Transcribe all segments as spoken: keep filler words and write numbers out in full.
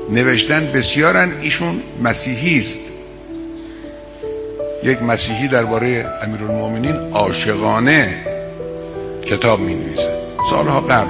نوشتن بسیارن. ایشون مسیحی است. یک مسیحی درباره امیرالمومنین عاشقانه کتاب می نویسه، سالها قبل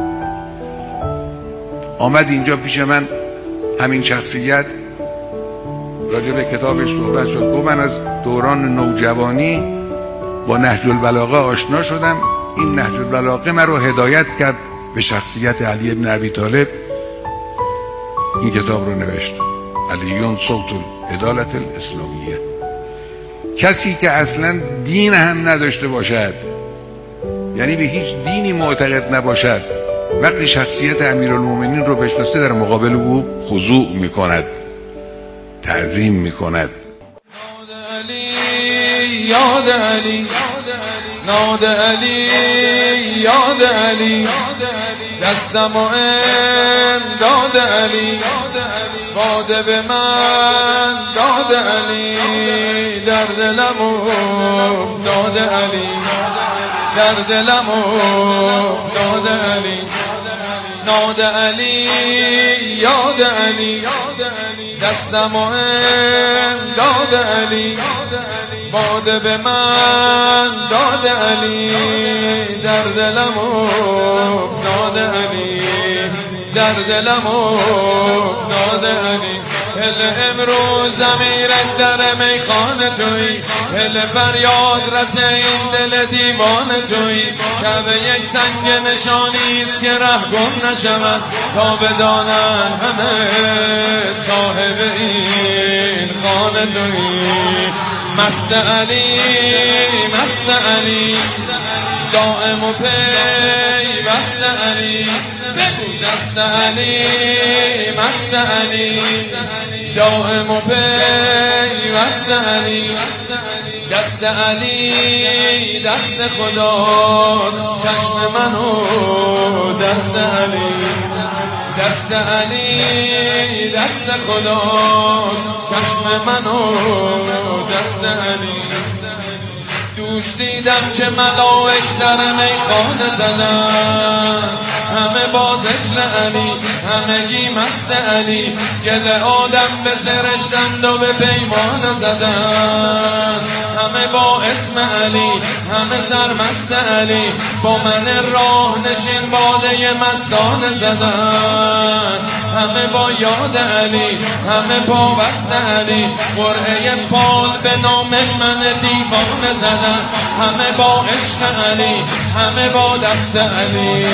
آمد اینجا پیش من. همین شخصیت راجع به کتابش صحبت شد. گفت من از دوران نوجوانی با نهج البلاغه آشنا شدم. این نهج البلاغه من رو هدایت کرد به شخصیت علی ابن ابی طالب. این کتاب رو نوشت، علیون صوت العدالت الاسلامیه. کسی که اصلا دین هم نداشته باشد، یعنی به هیچ دینی معتقد نباشد، وقتی شخصیت امیرالمومنین رو بشناسه در مقابل او خضوع میکند، تعظیم میکند. یاد علی ناد علی یاد علی دستم و امداد علی باده به من داد علی در دلم افتاد علی در دلم افتاد علی ناد علی یاد علی دستم و امداد علی باده به من داد علی در دلم افتاد علی در دلم افتاد علی هل امروز امیرک در میخانه توی هل فریاد رسه این دل دیوان توی شب یک سنگ نشانیست که ره گم نشود تا بدانن همه صاحب این خانه توی مست علی مست علی دائم و پی بست علی بگو دست علی مست علی دائم و پی بست علی دست علی دست خدا چشم منو دست علی دست علی دست خدا چشم منو دست علی دوش دیدم که ملائک در میخانه زدن همه با ذکر علی همگی مست علی گل آدم به سرشتند و به پیمان زدن همه با اسم علی همه سرمست علی با من راه نشین باده مستانه زدن همه با یاد علی همه با وست علی قرعه پال به نام من دیوانه زدن همه با عشق علی همه با دست علی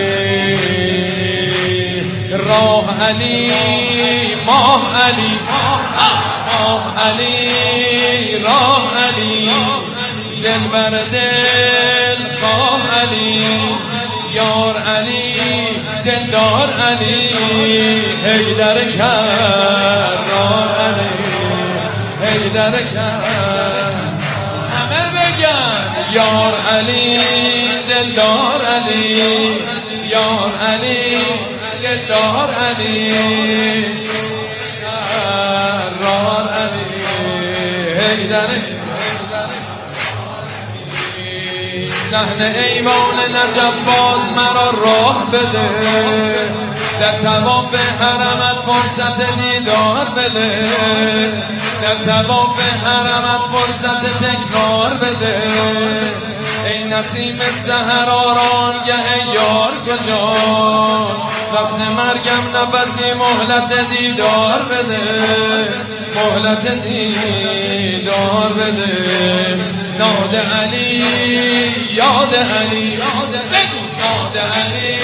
راه علی ماه علی ماه علی راه علی دل بر دل خواه علی یار علی دلدار علی حیدر کرار علی حیدر کرار یار علی دلدار علی یار علی دلدار علی کرار علی حیدر صحن ایوان نجف باز مرا راه بده در طواف حرمت فرصت دیدار بده در طواف حرمت فرصت تکرار بده ای نسیم سحراران گه یار کجاست وقت مرگم نفسی مهلت دیدار بده مهلت دیدار بده ناد علی یاد علی بگو ناد علی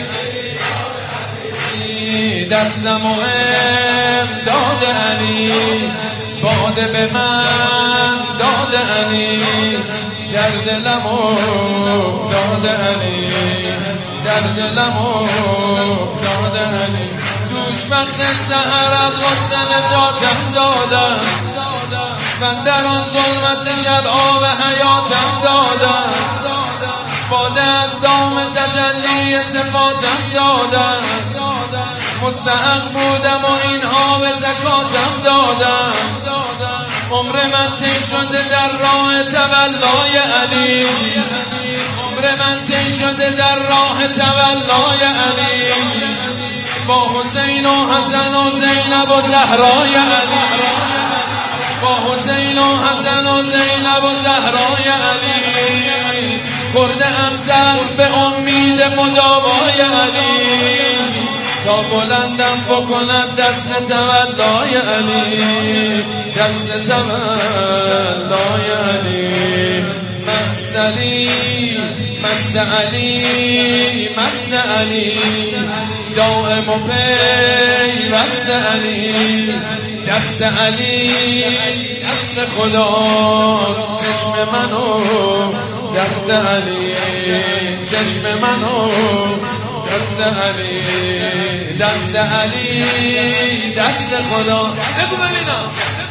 دستم و امداد علی باده به من داد علی در دلم افتاد علی در دلم افتاد علی دوش وقت سحر از غصه نجاتم دادم من در آن ظلمت شب آب حیاتم دادم باده از دام تجلی صفاتم دادم مستحق بودم و این آب زکاتم دادم عمر من طی شده در راه تولای علی عمر من طی شده در راه تولای علی با حسین و حسن و زینب و زهرای علی، با حسین و حسن و زینب و زهرای علی، خورده ام سر به امید مداوای علی، تا بلندم بکند دست تولای علی، دست تولای علی. مست علی مست علی مست علی، دائم و پیوست علی، دست علی دست خداست، چشم منو دست علی، چشم منو دست علی، دست علی دست خدا. بگو ببینم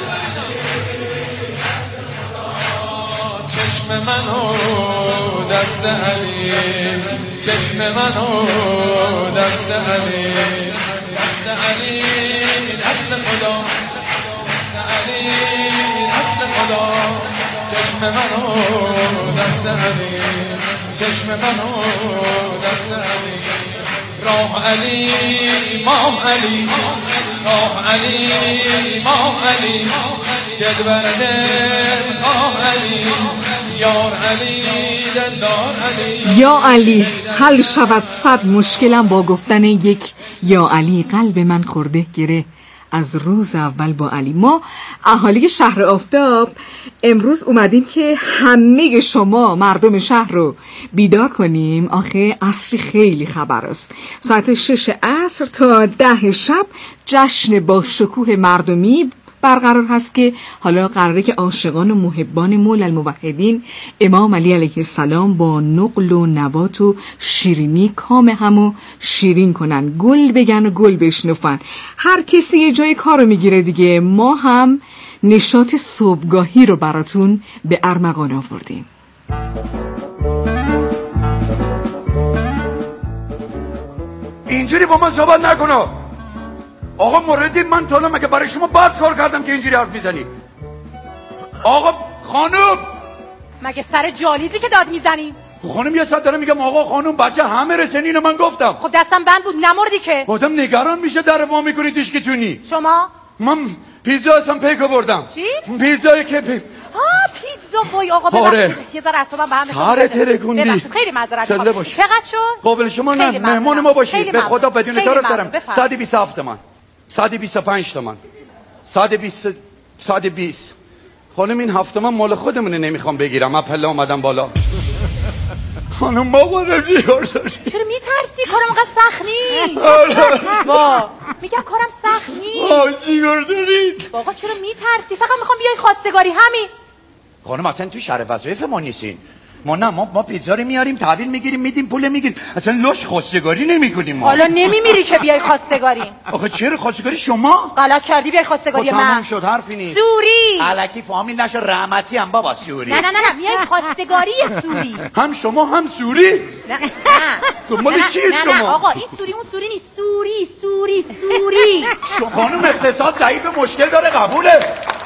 چشم منو دست علی، چشم منو دست علی، دست علی دست خدا، دست علی دست خدا، چشم منو دست علی، چشم منو دست علی. راه علی امام علی، راه علی امام علی، دل برده خواه علی، یار علی دلدار علی. یا علی حل شود صد مشکلم با گفتن یک یا علی، قلب من خورده گره از روز اول با علی. ما اهالی شهر آفتاب امروز اومدیم که همه شما مردم شهر رو بیدار کنیم. آخه عصری خیلی خبر است. ساعت شش عصر تا ده شب جشن با شکوه مردمی برقرار هست که حالا قراره که عاشقان و محبان مولا الموحدین امام علی علیه السلام با نقل و نبات و شیرینی کام همو شیرین کنن، گل بگن و گل بشنفن. هر کسی یه جای کارو میگیره دیگه. ما هم نشاط صبحگاهی رو براتون به ارمغان آوردیم. اینجوری با من صحبت نکنو آقا. موردی من تا مگه برای شما بد کار کردم که اینجوری حرف میزنی؟ آقا خانم مگه سر جالیزی که داد میزنی؟ خانم یه ساعت دارم میگم آقا خانم بچه همه رسنی اینو من گفتم. خب دستم بند بود نمردی که. گفتم نگران میشه در وا میکنی توش که تونی. شما؟ من پیزا هستم پیکو بردم. چی؟ پیزایی که پی... ها پیتزا. وای آقا ببخشید یه ذره اعصابم به هم سر ترکوندی. ببخشید خیلی معذرت میخوام. چقدر شد؟ قابل شما نه مهمان ما باشید. به خدا بدون تعارف دارم. صد و بیست و هفت تومن، صد و بیست و پنج تومن، صد و بیست صد و بیست. خانم این هفت تومن مال خودمونه نمیخوام بگیرم. من پله اومدم بالا. خانم ما خودم جیار داری. چرا میترسی؟ کارم اونقدر سخت نیست. با میگم کارم سخت نیست. آه جیار دارید. آقا چرا میترسی؟ فقط میخوام بیای خواستگاری همین. خانم اصلا تو شرف وظایف ما نیستین. ما نه ما, ما پیتزا رو میاریم تحویل میگیریم میدیم پول میگیریم. اصلا لوش خواستگاری نمیکنیم ما. حالا نمیمیری که بیای خواستگاری. آخه چرا خواستگاری شما؟ غلط کردی بیای خواستگاری من. تمام شد حرفی نیست. سوری. الکی فامیل نشه رحمتی هم بابا سوری. نه نه نه نه میای خواستگاری سوری. هم شما هم سوری؟ نه نه. دنبال چیه شما؟ نه آقا این سوری اون سوری نیست. سوری سوری سوری. شما خانم اقتصاد ضعیف مشکل داره قبوله.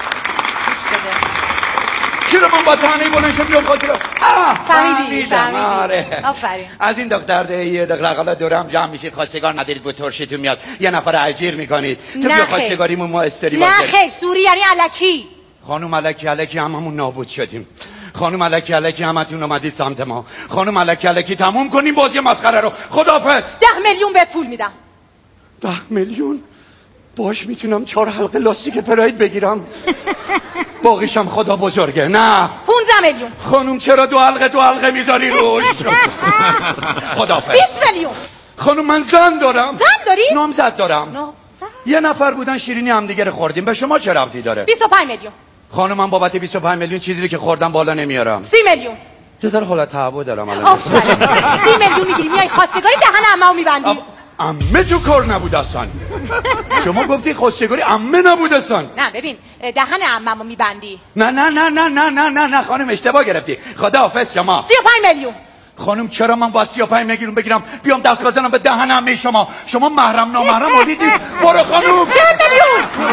چرا من با تنهی بلند شم بیام خواستگاری؟ فهمیدی فهمیدم. آره آفرین. از این دختر ده دغدغه‌ها دورم جمع میشید خواستگار ندارید به ترشتون میاد یه نفر اجیر میکنید که بیا خواستگاریمون ما استری نه خیر سوری یعنی الکی. خانم الکی الکی هممون نابود شدیم. خانم الکی الکی همتون اومدید سمت ما. خانم الکی الکی تموم کنیم بازی مسخره رو. خداحافظ. ده میلیون بهت پول میدم. ده میلیون باش میتونم چهار حلقه لاستیک پراید بگیرم. باقیشم خدا بزرگه. نه پونزده میلیون. خانم چرا دو حلقه دو حلقه میذاری روش؟ خداحافظ. بیست میلیون. خانم من زن دارم. زن داری؟ نامزد دارم. نامزد؟ یه نفر بودن شیرینی هم دیگه خوردیم. به شما چه ربطی داره؟ بیست و پنج میلیون. خانم من بابت بیست و پنج میلیون چیزی که خوردم بالا نمیارم. سی میلیون. یه ذره حالت تعهد دارم الان. آفرین. سی میلیون میگیری میای خواستگاری دهن عمه‌مو میبندی. عمه تو کار نبود اصلا. شما گفتی خواستگاری عمه نبود اصلا. نه ببین دهن عمه‌مو میبندی. نه نه نه نه نه نه نه نه خانم اشتباه گرفتی. خداحافظ شما. سی و پنج میلیون. خانم چرا من باید سی و پنج میلیون بگیرم بیام دست بزنم به دهن عمه شما؟ شما محرم نامحرم مولید نیست. برو خانم. چهل میلیون.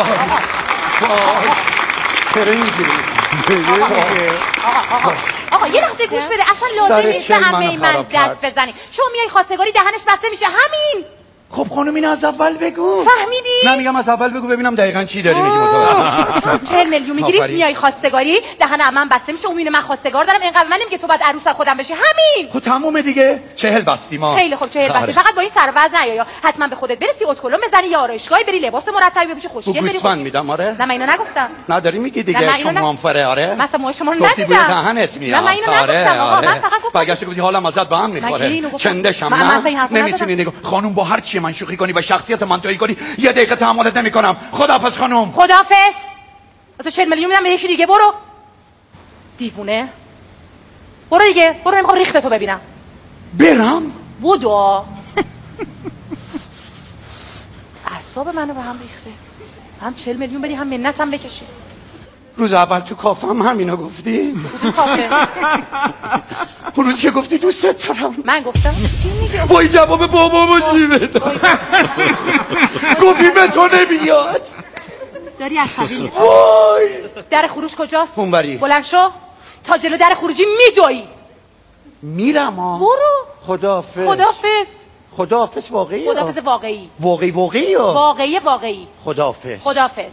چرا اینجوری؟ آقا آقا یه لحظه گوش بده. اصلا لازم نیست به همه من دست بزنی. شما میای خواستگاری دهنش بسته میشه همین. خب خانم این از اول بگو. فهمیدی؟ نه میگم از اول بگو ببینم دقیقاً چی داری میگی متوجه. چهل میلیون میگیری میای خواستگاری دهن من بسته میشه اون من خواستگار دارم اینقدر من نمیگه تو بعد عروس خودم بشی همین. خب تمومه دیگه. چهل بستیم ما. خیلی خوب چهل بستی. فقط با این سر وضع نیا حتما به خودت برسی اتکلون بزنی یا آرایشگاهی بری لباس مرتبی بپوشی خوشگل بری. گوسفند میدم آره. نه من اینو نگفتم. نه داری میگی دیگه شما منفره آره. مثلا ما شما ندیدم. گفتی بوی دهنت میاد. نه من اینو نگفتم آقا من فقط گفتم. برگشت گفتی حالم ازت به هم میخوره. چندشم نه. نمیتونی نگو خانم با هر چی من شوخی کنی و شخصیت من تویی کنی یه دقیقه تحملت نمیکنم. خداحافظ خانم. خداحافظ. واسه چهل میلیون میدم به یکی دیگه. برو دیوونه برو دیگه برو. نمیخوام ریخته تو ببینم. برم بودو اعصاب منو به هم ریخته. هم چهل میلیون بدی هم منتم بکشی. روز اول تو کافه هم همینو گفتی؟ تو کافه اون روز که گفتی دوست دارم من گفتم وای جواب بابا باشی بدم گفتی به تو نمیاد. داری عصبی میشی. وای در خروج کجاست؟ اونوری. بلند شو تا جلو در خروجی میدوی. میرم ها. برو. خداحافظ. خداحافظ. خداحافظ واقعی. خداحافظ واقعی. واقعی واقعی یا واقعی واقعی. خداحافظ. خداحافظ.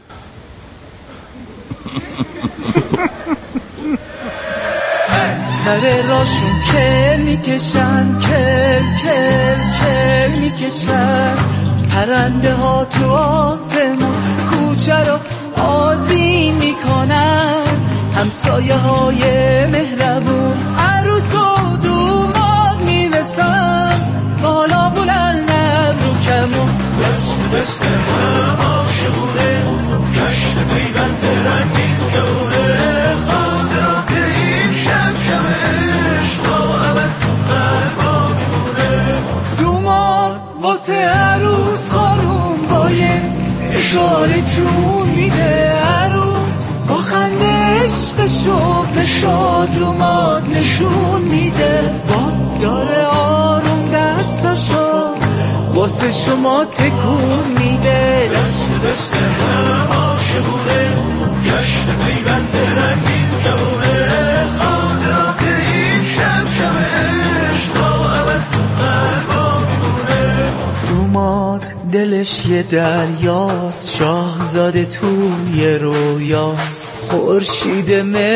سر راشون کل میکشن کل کل کل میکشن پرنده ها تو آسمون کوچه رو آذین میکنن همسایه های مهربون عروس و دوماد میرسن بالا بلند رو کمون دست دست هم عاشقونه گشت پیوند رنگین گونه خاطرات این شب شبش تا ابد تو قلبا میمونه دوماد واسه عروس خانوم با یه اشاره جون میده عروس با خنده عشقشو به شادوماد نشون میده باد داره آروم دستشو واسه شما تکون میده دست دست هم عاشقونه گشت پیوند رنگین گونه خاطرات این شب شبش تا ابد تو قلبا میمونه دوماد دلش یه دریاست شاهزاده توی رویاست خورشید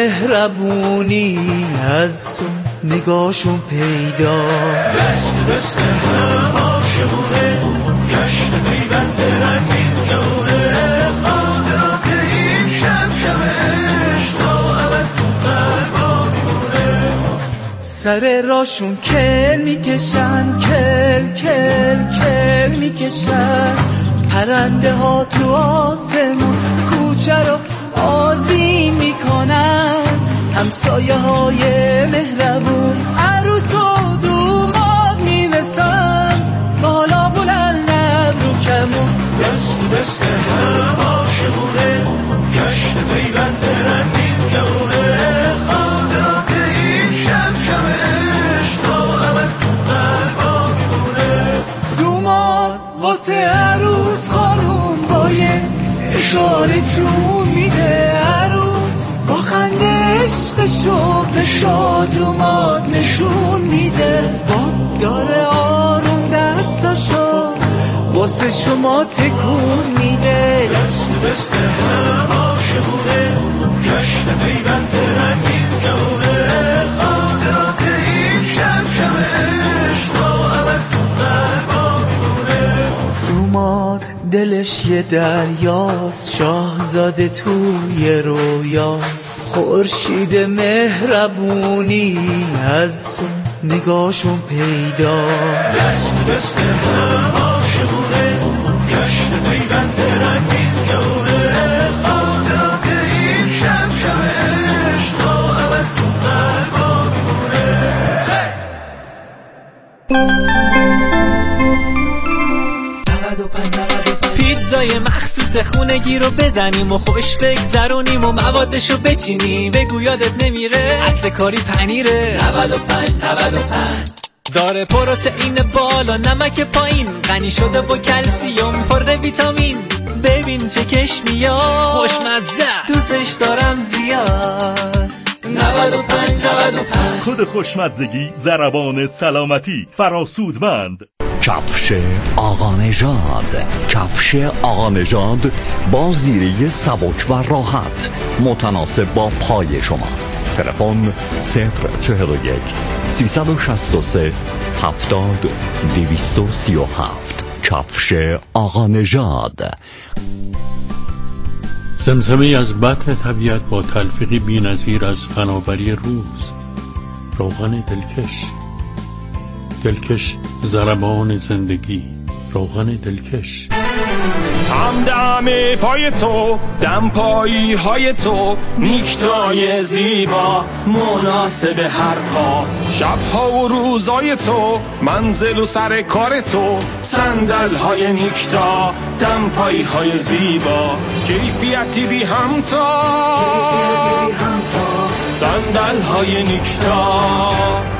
مهربونی از تو نگاهشون پیدا دست دست هم عاشقونه گشت پیوند رنگین گونه خاطرات این شب شبش تا ابد تو قلبا میمونه سر راشون کل میکشن کل کل کل میکشن پرنده ها تو آسمون کوچه رو آذین میکنن همسایه های مهربون عروس و دوماد میرسن بالا بلند رو کمون دست دست هم عاشقونه گشت پیوند رنگین گونه خاطرات این شب شبش تا ابد تو قلبا میمونه دوماد واسه عروس خانوم با یه اشاره جون میده عروس با خنده عشقشو به شادوماد نشون میده باد داره آروم دستشو واسه شما تکون میده دست دست هم عاشقونه گشت پیوند رنگین گونه خاطرات این شب شبش تا ابد تو قلبا میمونه دوماد دلش یه دریاست شاهزاده توی رویاست خورشید مهربونی از تو نگاهشون پیدا دست دست هم عاشقونه گشت پیوند رنگین گونه خاطرات این شب شبش تا ابد تو قلبا میمونه پیتزای مخصوص خونگی رو بزنیم و خوش بگذرونیم و موادشو بچینیم بگو یادت نمیره اصل کاری پنیره نود و پنج نود و پنج داره پروتئین بالا نمک پایین غنی شده و کلسیم پر ویتامین ببین چه کش میاد خوشمزه دوستش دارم زیاد نود و پنج نود و پنج خود خوشمزگی ضربان سلامتی فراسودمند کفش آقا نژاد. کفش آقا نژاد با زیره سبک و راحت متناسب با پای شما. تلفن صفر چهل و یک سیصد و شصت و سه هفتاد دویست و سی و هفت. کفش آقا نژاد. زمزمه از بطن طبیعت با تلفیقی بی‌نظیر از فناوری روز. روغن دلکش، دلکش ضربان زندگی. روغن دلکش. هم دم پای تو، دم پایی های تو، نیکتای زیبا مناسب هر پا. شبها و روزای تو، منزل و سر کار تو، صندل های نیکتا، دم پایی های زیبا. کیفیتی بی همتا، صندل های نیکتا.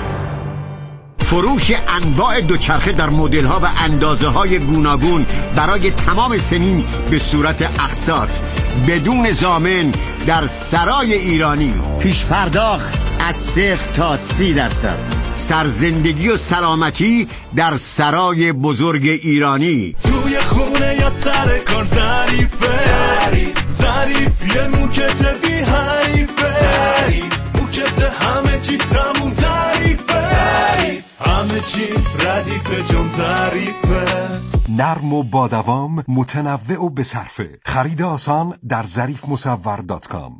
فروش انواع دوچرخه در مدل ها و اندازه های گوناگون برای تمام سنین به صورت اقساط بدون ضامن در سرای ایرانی. پیش پرداخت از صفر تا سی درصد. سرزندگی و سلامتی در سرای بزرگ ایرانی. توی خونه یا سر کار ظریفه، ظریف یه موکت بی حریفه، موکت همه چی تموم ظریفه، همه چی ردیفه جون ظریفه. نرم و با دوام، متنوع و بصرفه. خرید آسان در ظریف مصور دات کام.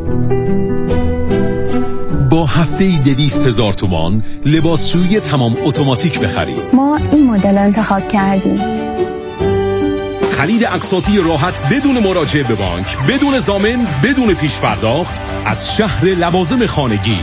با هفته‌ای دویست هزار تومان لباسشویی تمام اتوماتیک بخرید. ما این مدل انتخاب کردیم. خرید اقساطی راحت بدون مراجعه به بانک، بدون ضامن، بدون پیش پرداخت از شهر لوازم خانگی.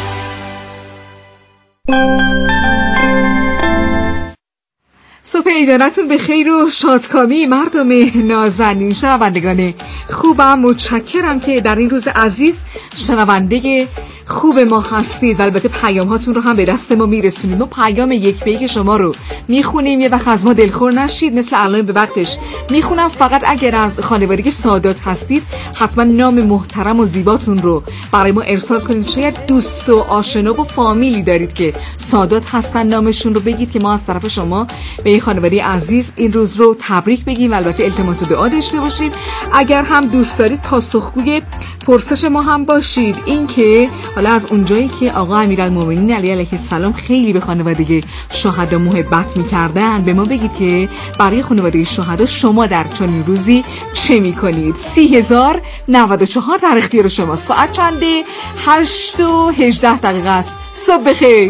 صبح عیدانتون به خیر و شادکامی مردم نازنین. شنوندگان خوبم، متشکرم که در این روز عزیز شنونده خوب ما هستید و البته پیام هاتون رو هم به دست ما میرسونید. ما پیام یک به یک شما رو میخونیم، یه وقت از ما دلخور نشید، مثل الان به وقتش میخونم. فقط اگر از خانوادگی سادات هستید حتما نام محترم و زیباتون رو برای ما ارسال کنید. شاید دوست و آشنا و فامیلی دارید که سادات هستن، نامشون رو بگید که ما از طرف شما به این خانواده عزیز این روز رو تبریک بگیم و البته التماس دعا داشته باشیم. اگر هم دوست دارید پاسخگوی پرسش ما هم باشید، این که حالا از اونجایی که آقا امیرالمومنین علی علیه السلام خیلی به خانواده شهدا محبت می‌کردن، به ما بگید که برای خانواده شهدا شما در چنین روزی چه می‌کنید. سی هزار نود و چهار در اختیار شما. ساعت چنده؟ هشت و هجده دقیقه است. صبح بخیر.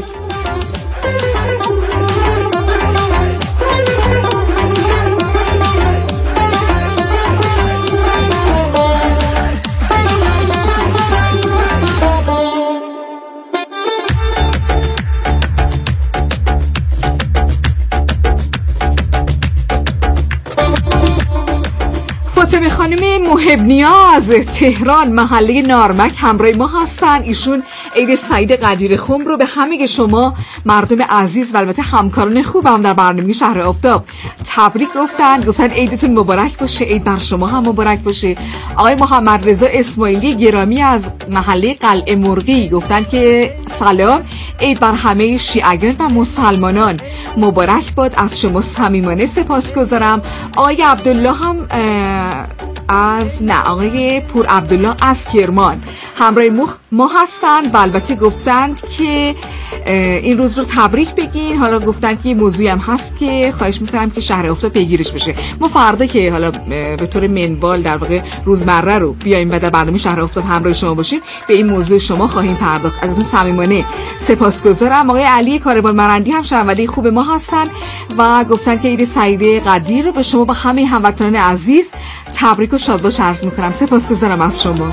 فاطمه خانم محب نیاز تهران محله نارمک همراه ما هستن. ایشون عید سعید قدیر خم رو به همه شما مردم عزیز و البته همکاران خوبم در برنامه شهر آفتاب تبریک گفتن. گفتن عیدتون مبارک باشه، عید بر شما هم مبارک باشه. آقای محمد رضا اسماعیلی گرامی از محله قلعه مرغی گفتن که سلام، عید بر همه شیعیان و مسلمانان مبارک باد، از شما صمیمانه سپاسگزارم. آقای عبدالله هم از نه آقای پور عبدالله از کرمان همراه ما هستن و البته گفتند که این روز رو تبریک بگین. حالا گفتند که موضوعی هم هست که خواهش میکنم که شهر آفتاب پیگیرش بشه. ما فردا که حالا به طور منوال در واقع روزمره رو بیایم و در برنامه شهر آفتاب همراه شما باشیم، به این موضوع شما خواهیم پرداخت. ازتون صمیمانه سپاسگزارم. آقای علی کاروان مرندی هم شنونده خوب ما هستن و گفتن که عید سعید قدیر رو به شما با همه هموطنان عزیز تبریک و شادباش عرض میکنم. سپاسگزارم از شما.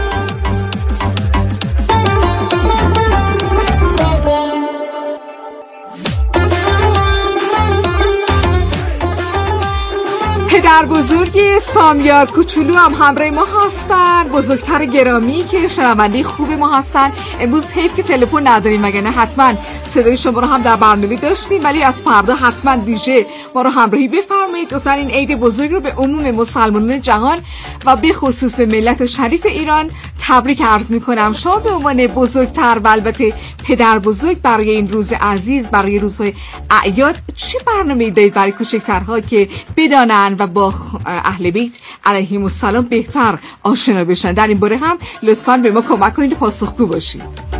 پدر بزرگ سامیار کوچولو هم همراه ما هستن، بزرگتر گرامی که شنونده خوب ما هستن. امروز حیف که تلفن نداریم، مگر نه حتما صدای شما رو هم در برنامه داشتیم، ولی از فردا حتما ویژه ما رو همراهی بفرمایید. گفتن این عید بزرگ رو به عموم مسلمانان جهان و به خصوص به ملت شریف ایران تبریک عرض می کنم. شما به عنوان بزرگتر و البته پدر بزرگ برای این روز عزیز، برای روزهای اعیاد، چه برنامه‌ای دارید برای کوچکترها که بدانن و با اهل بیت علیهم السلام بهتر آشنا بشن؟ در این باره هم لطفاً به ما کمک کنید و پاسخگو باشید.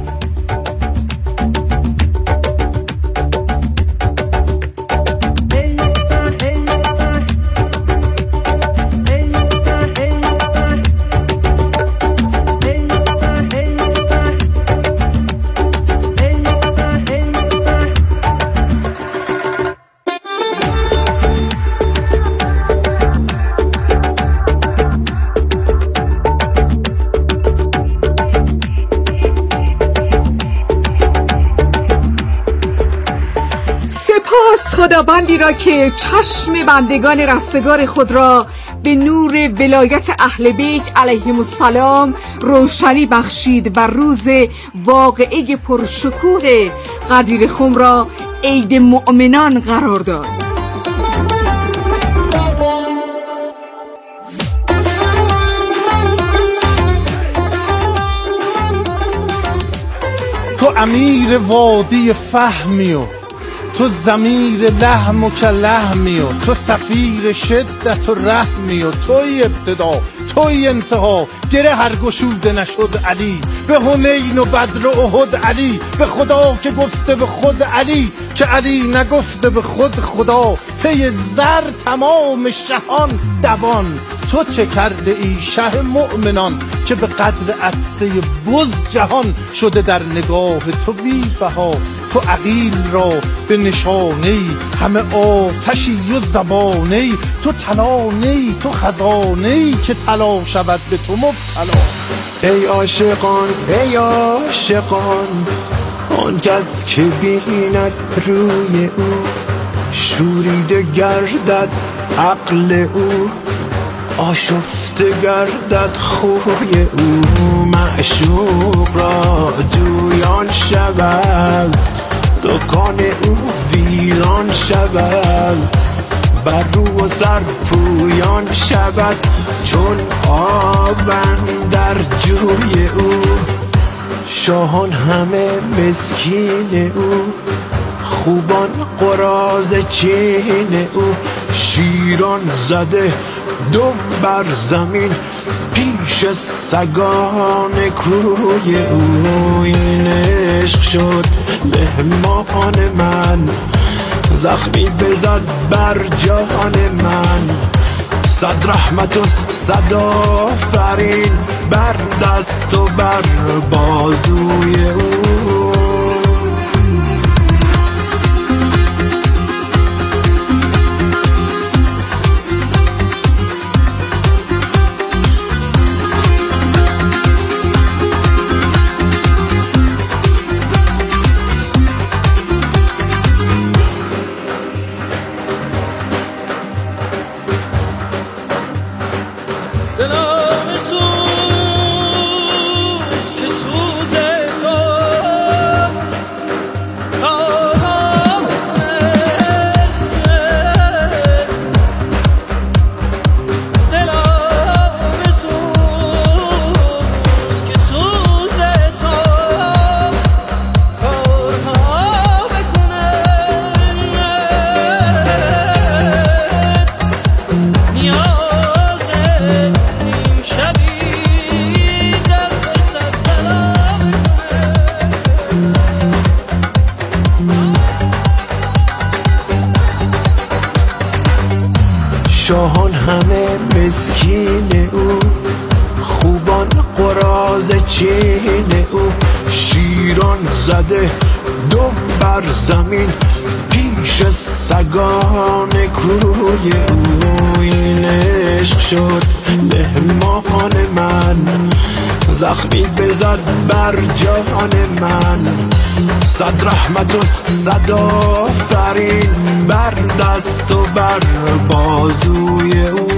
خداوندی را که چشم بندگان رستگار خود را به نور ولایت اهل بیت علیهم السلام روشنی بخشید و روز واقعه پرشکوه قدیر خم را عید مؤمنان قرار داد. تو امیر وادی فهمی و تو ضمیر لحم و کلحمی و تو سفیر شدت و رحمی و توی ابتدا توی انتها، گره هر گشوده نشد علی، به حنین و بدر و احد علی، به خدا که گفته به خود علی، که علی نگفته به خود خدا، پی زر تمام شهان دوان، تو چه کرده ای شه مؤمنان، که به قدر عطسه بز جهان شده در نگاه تو بی بها، تو عقیل را به نشانه‌ای همه آتشی و زبانه‌ای، تو تلانه‌ای تو خزانه‌ای که طلا شود به تو مبتلا. ای عاشقان ای عاشقان، آن کس که بیند روی او، شوریده گردد عقل او، آشفته گردد خوی او، معشوق را جویان شود، دکان او ویران شود، بر رو و سر پویان شود، چون آبن در جوی او، شاهان همه مسکین او، خوبان قراض چین او، شیران زده دم بر زمین پیش سگان کوی او، این عشق شد مهمان من، زخمی بزد بر جان من، صد رحمت و صد آفرین بر دست و بر بازوی او. شاهان همه مسکین او، خوبان قراض چین او، شیران زده دم بر زمین پیش سگان کوی او، این عشق شد مهمان من، زخمی بزد بر جان من، صد رحمت و صد آفرین بر دست و بر بازوی او.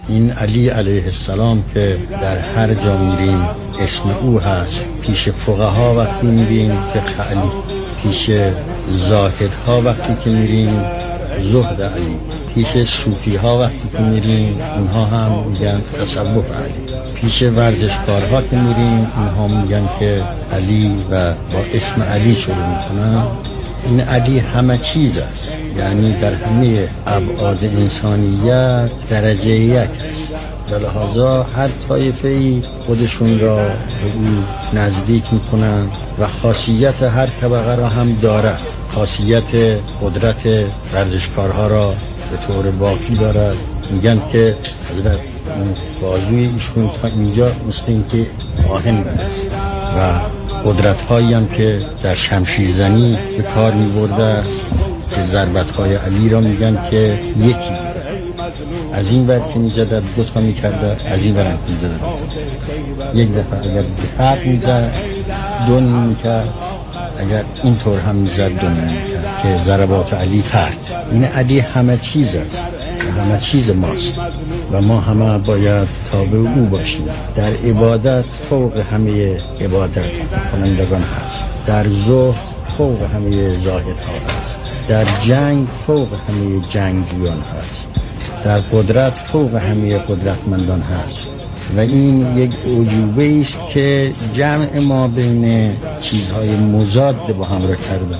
این علی علیه السلام که در هر جا میریم اسم او هست. پیش فقها وقتی میریم فقه علی، پیش زاهدها وقتی که میریم زهد علی، پیش صوفی ها وقتی که میریم اونها هم میگن تصوف علی، پیش ورزشکارها که میریم اونها میگن که علی و با اسم علی شروع میکنن. این علی همه چیز است، یعنی در همه ابعاد انسانیت درجه یک است و لحاظا هر طایفه‌ای خودشون را به او نزدیک میکنن و خاصیت هر طبقه را هم دارد. خاصیت قدرت ورزشکارها را به طور بافی دارد. میگن که حضرت بازوی ایشون تا اینجا مثل این که آهن است و قدرت هایی هم که در شمشیر زنی به کار می برده است که ضربت های علی را میگن که یکی بوده، از این ور که می زده دو تا می کرده، از این ور هم که می زده دو تا. یک دفعه اگر به حق می زد دو می کرد، اگر اینطور هم می زد دو می کرد که ضربات علی فرد. این علی همه چیز است، همه چیز ماست و ما همه باید تابع او باشیم. در عبادت فوق همه عبادت کنندگان هست، در زهد فوق همه زاهد ها هست، در جنگ فوق همه جنگجویان هست، در قدرت فوق همه قدرتمندان هست و این یک عجوبه است که جمع ما بین چیزهای مضاد با هم را کرده.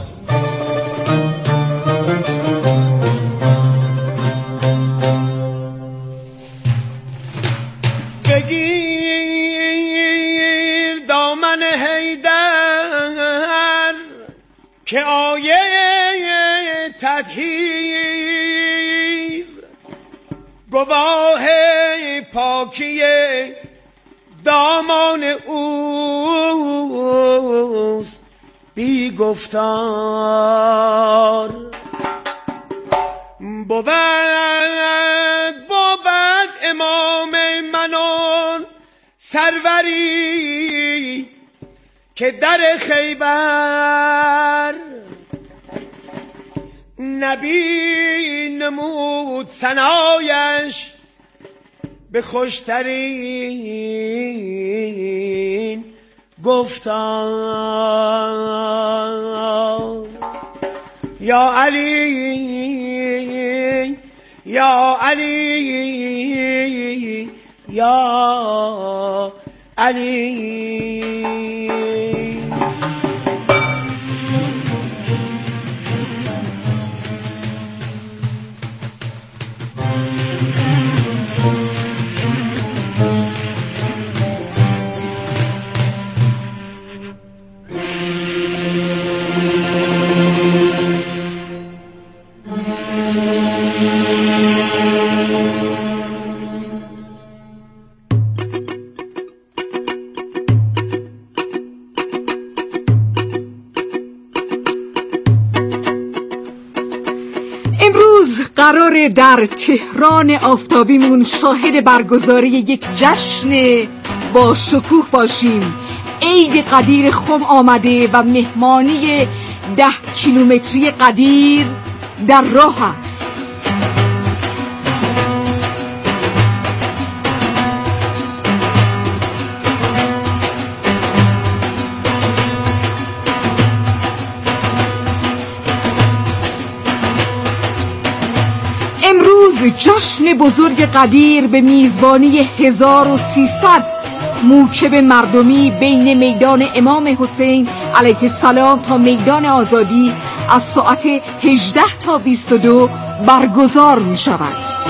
که آیه تطهیر گواه پاکی دامان اوست بی گفتار. بود بود امام منان سروری که در خیبر نبی نمود ثنایش به خوشترین گفتار. یا علی یا علی یا علی. قرار در تهران آفتابیمون شاهد برگزاری یک جشن با شکوه باشیم. عید قدیر خم آمده و مهمانی ده کیلومتری قدیر در راه است. جشن بزرگ قدیر به میزبانی هزار و سیصد موکب مردمی بین میدان امام حسین علیه السلام تا میدان آزادی از ساعت هجده تا بیست و دو برگزار می شود.